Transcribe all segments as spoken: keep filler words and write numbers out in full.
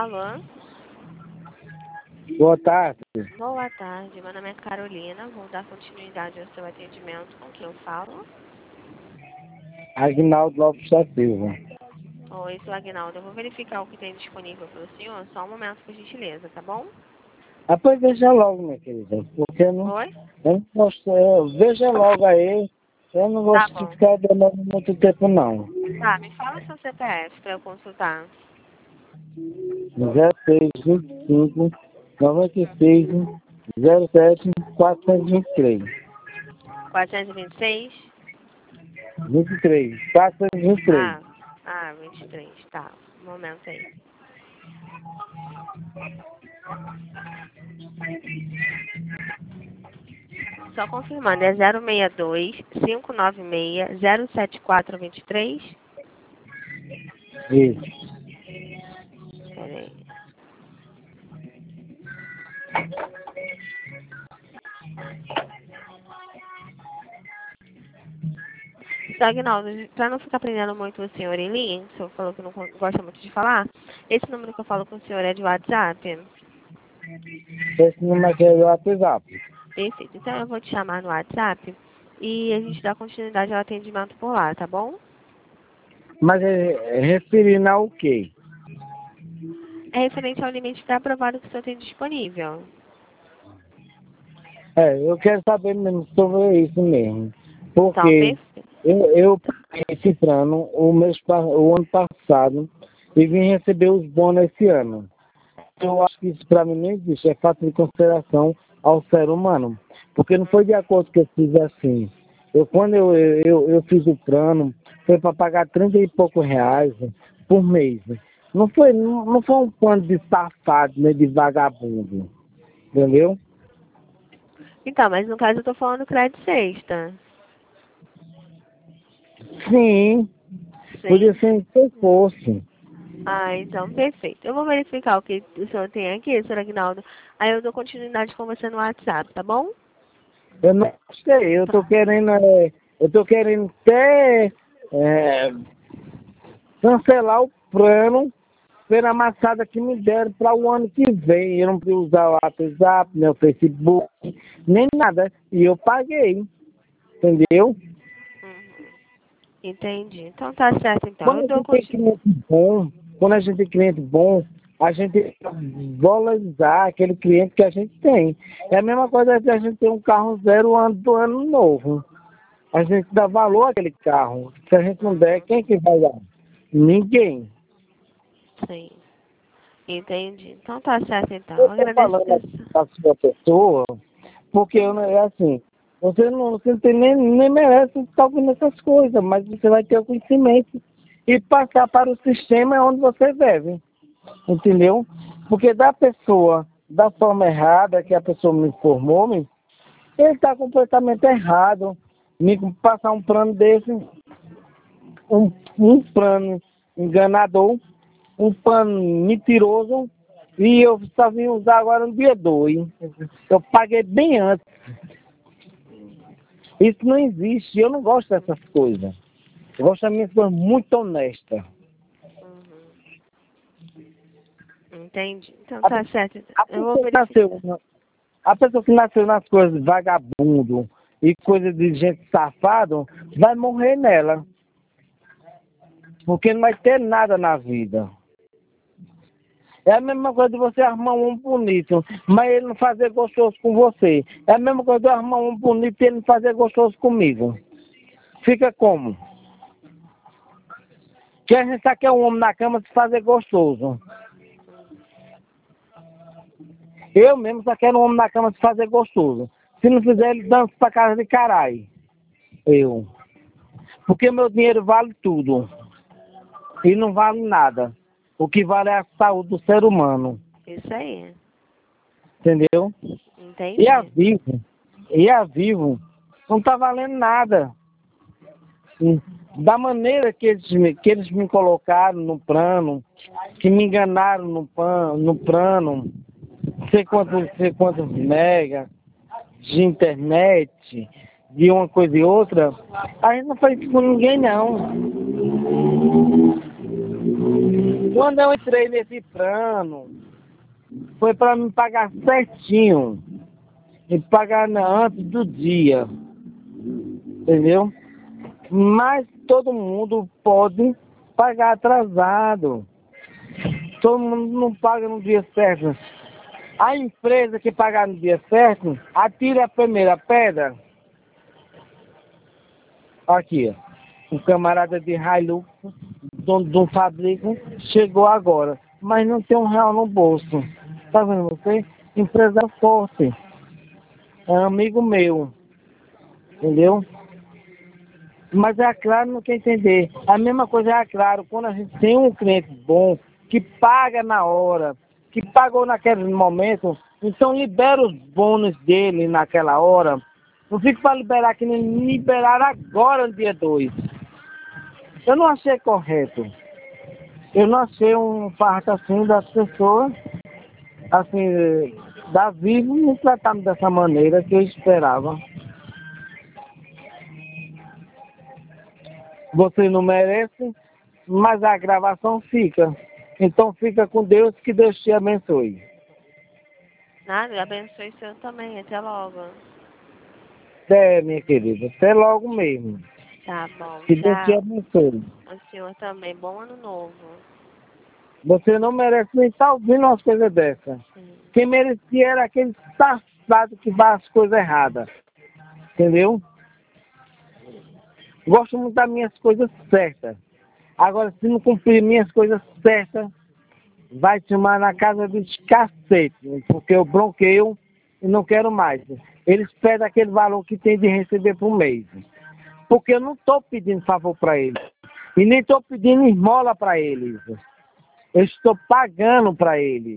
Alô? Boa tarde. Boa tarde, meu nome é Carolina, vou dar continuidade ao seu atendimento. Com quem eu falo? Aguinaldo Lopes da Silva. Oi, sou Aguinaldo. Eu vou verificar o que tem disponível para o senhor. Só um momento, por gentileza, tá bom? Ah, pois veja logo, minha querida, porque eu não, Oi? eu não gosto, eu, veja logo aí, eu não Tá gosto de bom. ficar demorando muito tempo não. Tá, me fala seu C P F para eu consultar. zero seis, vinte e cinco, noventa e seis, zero sete, quatrocentos e vinte e três. quatrocentos e vinte e seis? vinte e três, quatrocentos e vinte e três. Ah, ah, vinte e três, tá. Um momento aí. Só confirmando, é zero seis dois, cinco nove seis, zero sete quatro dois três? Isso. Peraí. Só, Aguinaldo, para não ficar prendendo muito o senhor em linha, o senhor falou que não con- gosta muito de falar, esse número que eu falo com o senhor é de WhatsApp? Esse número aqui é o WhatsApp. Perfeito. Então eu vou te chamar no WhatsApp e a gente dá continuidade ao atendimento por lá, tá bom? Mas é, é referindo ao quê? É referente ao limite pré-aprovado que o senhor tem disponível. É, eu quero saber mesmo sobre isso mesmo. Então, Porque perfeito. eu, eu paguei esse plano o, mês, pa- o ano passado e vim receber os bônus esse ano. Eu acho que isso para mim não existe, é falta de consideração ao ser humano. Porque não foi de acordo que eu fiz assim. Eu, quando eu, eu, eu fiz o plano, foi para pagar trinta e poucos reais por mês. Não foi, não, não foi um plano de safado, nem de vagabundo. Entendeu? Então, mas no caso eu tô falando crédito sexta. Sim, podia Sim. ser que fosse. Ah, então, perfeito. Eu vou verificar o que o senhor tem aqui, senhor Aguinaldo. Aí eu dou continuidade com você no WhatsApp, tá bom? Eu não sei, eu tô Tá. querendo, é, eu tô querendo até é, cancelar o plano pela amassada que me deram para o ano que vem. Eu não podia usar o WhatsApp, nem o Facebook, nem nada. E eu paguei, entendeu? Uhum. Entendi. Então tá certo, então. Quando Eu a dou gente tem continuidade. cliente bom, quando a gente tem cliente bom, a gente tem que valorizar aquele cliente que a gente tem. É a mesma coisa que a gente tem um carro zero ano do ano novo. A gente dá valor àquele carro. Se a gente não der, Uhum. quem é que vai dar? Ninguém. Sim. Entendi. Então tá certo, então. Eu Eu estou agradeço falando por... aqui para a sua pessoa, porque eu, não- é assim, você não, você não tem nem, nem merece estar ouvindo essas coisas, mas você vai ter o conhecimento e passar para o sistema onde você deve. Entendeu? Porque da pessoa, da forma errada que a pessoa me informou, me, ele está completamente errado. Me passar um plano desse, um, um plano enganador, um plano mentiroso, e eu só vim usar agora no dia dois. Eu paguei bem antes. Isso não existe, eu não gosto dessas coisas. Eu gosto das minhas coisas muito honestas. Uhum. Entendi. Então A, tá certo. Então. a Eu vou pessoa que verificar. nasceu, a pessoa que nasceu nas coisas de vagabundo e coisa de gente safado, vai morrer nela. Porque não vai ter nada na vida. É a mesma coisa de você arrumar um bonito, mas ele não fazer gostoso com você. É a mesma coisa de eu arrumar um bonito e ele não fazer gostoso comigo. Fica como? Que a gente só quer um homem na cama se fazer gostoso. Eu mesmo só quero um homem na cama se fazer gostoso. Se não fizer, ele dança pra casa de caralho. Eu. Porque meu dinheiro vale tudo. E não vale nada. O que vale é a saúde do ser humano. Isso aí. Entendeu? E a Entendi. Vivo, e a Vivo não tá valendo nada. Da maneira que eles, me- que eles me colocaram no plano, que me enganaram no, pan, no plano, não sei quantos, não sei quantos mega de internet, de uma coisa e outra, a gente não faz isso com ninguém não. Quando eu entrei nesse plano, foi para me pagar certinho. Me pagar antes do dia. Entendeu? Mas todo mundo pode pagar atrasado. Todo mundo não paga no dia certo. A empresa que pagar no dia certo, atira a primeira pedra. Aqui, ó. Um camarada de Hilux, dono de um fabrico, chegou agora, mas não tem um real no bolso. Tá vendo você? Empresa forte. É um amigo meu. Entendeu? Mas a Claro não quer entender. A mesma coisa é a Claro. Quando a gente tem um cliente bom, que paga na hora, que pagou naquele momento, então libera os bônus dele naquela hora. Não fica para liberar que nem liberaram agora no dia dois. Eu não achei correto. Eu não achei um fato assim das pessoas, assim, da Vivo me tratando dessa maneira que eu esperava. Você não merece, mas a gravação fica. Então fica com Deus, que Deus te abençoe. Nada, abençoe o senhor também. Até logo. É, minha querida. Até logo mesmo. Tá bom, Que Deus te tchau. abençoe. O senhor também. Bom ano novo. Você não merece nem estar ouvindo umas coisas dessas. Sim. Quem merecia era aquele safado que faz as coisas erradas. Entendeu? Gosto muito das minhas coisas certas. Agora, se não cumprir minhas coisas certas, vai chamar na casa dos cacete, porque eu bronqueio e não quero mais. Eles pedem aquele valor que tem de receber por mês. Porque eu não estou pedindo favor para eles. E nem estou pedindo esmola para eles. Eu estou pagando para eles.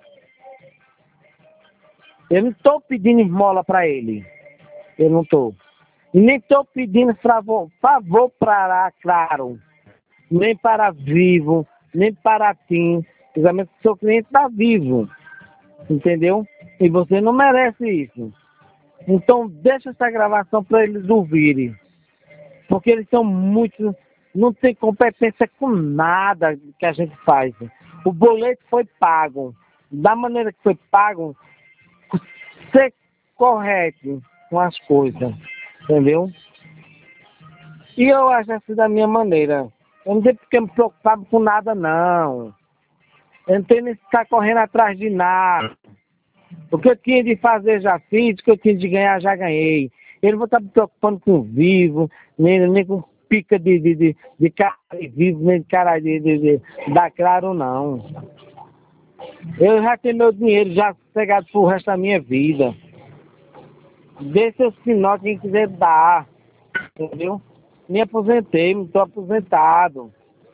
Eu não estou pedindo esmola para eles. Eu não estou. E nem estou pedindo favor, favor para a Claro. Nem para Vivo, nem para Tim. Exatamente o seu cliente está vivo. Entendeu? E você não merece isso. Então deixa essa gravação para eles ouvirem. Porque eles são muito... Não tem competência com nada que a gente faz. O boleto foi pago. Da maneira que foi pago, ser correto com as coisas. Entendeu? E eu acho assim da minha maneira. Eu não tenho porque me preocupar com nada, não. Eu não tenho nem que ficar correndo atrás de nada. O que eu tinha de fazer já fiz, o que eu tinha de ganhar já ganhei. Eu não vou estar me preocupando com vivo, nem, nem com pica de, de, de, de cara de vivo, nem de cara de, de, de da Claro, não. Eu já tenho meu dinheiro já pegado pro resto da minha vida. Deixa o sinal quem quiser dar, entendeu? Me aposentei, me estou aposentado.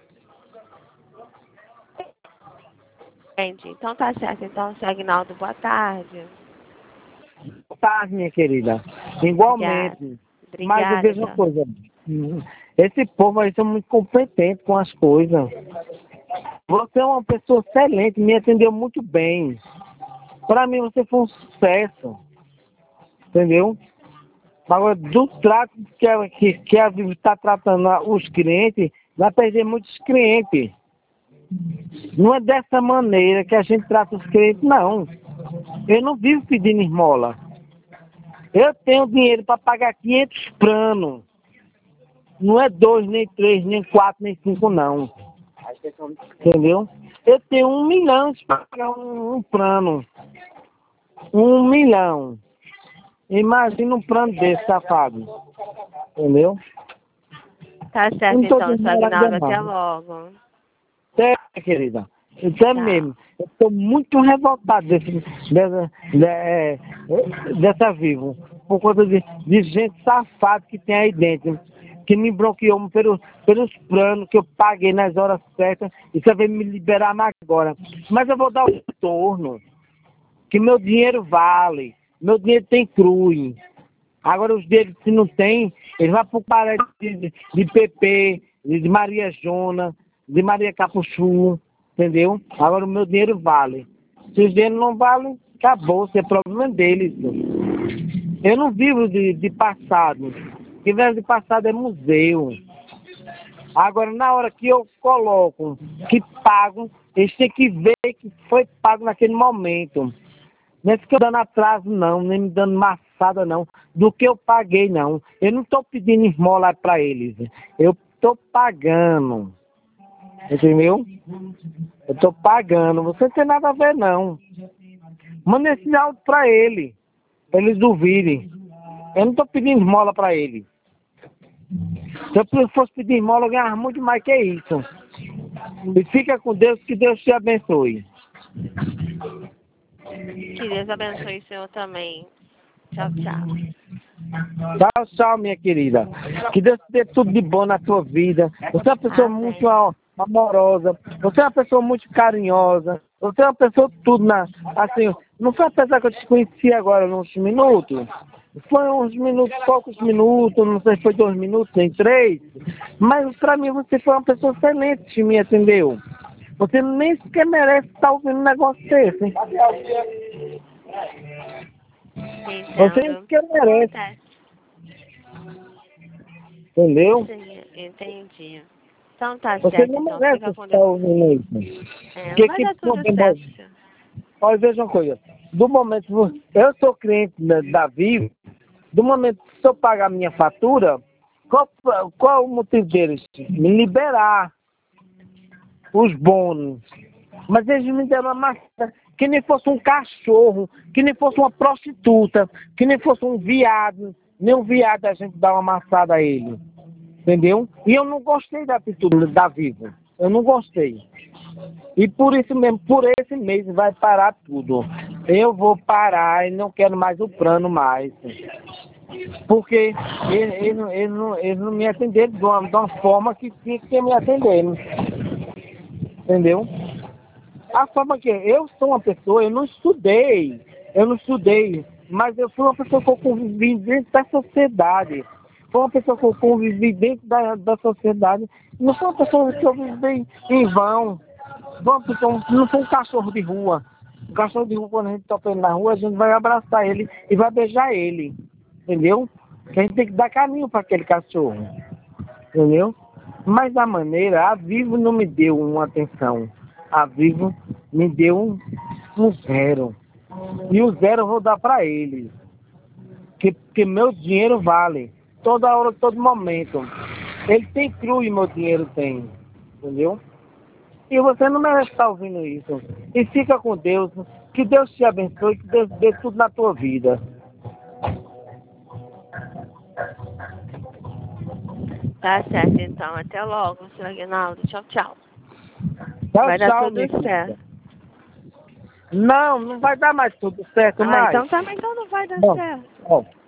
Entendi. Então tá certo. Então, seu Agnaldo, boa tarde. Boa tarde, minha querida. Igualmente. Obrigada. Mas eu vejo uma Obrigada. coisa. Esse povo aí são muito competentes com as coisas. Você é uma pessoa excelente, me atendeu muito bem. Para mim você foi um sucesso. Entendeu? Agora, do trato que a, que, que a Vivo está tratando os clientes, vai perder muitos clientes. Não é dessa maneira que a gente trata os clientes, não. Eu não vivo pedindo esmola. Eu tenho dinheiro para pagar quinhentos planos. Não é dois, nem três, nem quatro, nem cinco, não. Entendeu? Eu tenho um milhão para pagar um, um plano. Um milhão. Imagina um plano desse, safado. Entendeu? Tá certo, Não tô então, seu dizendo nada Agnaldo. Até não. logo. É, querida. Até Tchau. mesmo. Eu estou muito revoltado desse, dessa, de, é, dessa Vivo. Por conta de, de gente safada que tem aí dentro. Que me bloqueou pelos, pelos planos que eu paguei nas horas certas. E você veio me liberar agora. Mas eu vou dar o retorno. Que meu dinheiro vale. Meu dinheiro tem cruz. Agora os deles, se não tem, eles vão pro parede de, de P P, de Maria Jona, de Maria Capuchu, entendeu? Agora o meu dinheiro vale. Se os dinheiros não valem, acabou, isso é problema deles. Eu não vivo de, de passado. O que vive de passado é museu. Agora, na hora que eu coloco, que pago, eles têm que ver que foi pago naquele momento. Não é que eu dando atraso, não, nem me dando maçada, não. Do que eu paguei, não. Eu não estou pedindo esmola para eles. Eu estou pagando. Entendeu? Eu estou pagando. Você não tem nada a ver, não. Manda esse áudio para ele. Pra eles ouvirem. Eu não estou pedindo esmola para ele. Se eu fosse pedir esmola, eu ganhava muito mais que isso. E fica com Deus, que Deus te abençoe. Que Deus abençoe o senhor também. Tchau, tchau. Tchau, tchau, minha querida. Que Deus te dê tudo de bom na tua vida. Você é uma pessoa Amém. muito amorosa. Você é uma pessoa muito carinhosa. Você é uma pessoa tudo na... Assim, não foi apesar que eu te conheci agora nos minutos. Foi uns minutos, poucos minutos, não sei se foi dois minutos, nem três. Mas pra mim você foi uma pessoa excelente que me atendeu. Você nem sequer merece estar ouvindo um negócio desse. Hein? Você nem sequer merece. Tá. Entendeu? Sim, entendi. Então tá Você certo, não então merece fica com estar Deus. ouvindo isso. É, Que, vai que dar tudo problema- certo, senhor. Olha, veja uma coisa. Do momento, eu sou cliente da, da Vivo, do momento que eu pagar a minha fatura, qual, qual o motivo deles? Me liberar os bônus. Mas eles me deram uma massa, que nem fosse um cachorro, que nem fosse uma prostituta, que nem fosse um viado. Nem um viado a gente dá uma amassada a ele. Entendeu? E eu não gostei da atitude da Vivo. Eu não gostei. E por isso mesmo, por esse mês vai parar tudo. Eu vou parar e não quero mais o plano mais. Porque eles ele, ele, ele, não, ele não me atenderam de uma, de uma forma que tinha que me atender. Entendeu? A forma que eu sou uma pessoa, eu não estudei, eu não estudei, mas eu fui uma pessoa que eu convivi dentro da sociedade. Foi uma pessoa que eu convivi dentro da, da sociedade. Não foi uma pessoa que eu vivi em vão. Foi uma pessoa, não foi um cachorro de rua. O cachorro de rua, quando a gente toca ele na rua, a gente vai abraçar ele e vai beijar ele. Entendeu? Que a gente tem que dar caminho para aquele cachorro. Entendeu? Mas da maneira, a Vivo não me deu uma atenção. A Vivo me deu um, um zero. E o zero eu vou dar para eles. Que, que meu dinheiro vale. Toda hora, todo momento. Ele tem cru e meu dinheiro tem. Entendeu? E você não merece estar ouvindo isso. E fica com Deus. Que Deus te abençoe. Que Deus dê tudo na tua vida. Tá certo, então. Até logo, senhor Aguinaldo. Tchau, tchau. Tchau, Vai dar tchau, tudo minha certo. querida. Não, não vai dar mais tudo certo, Ah, mais. então também então não vai dar Bom, certo. bom.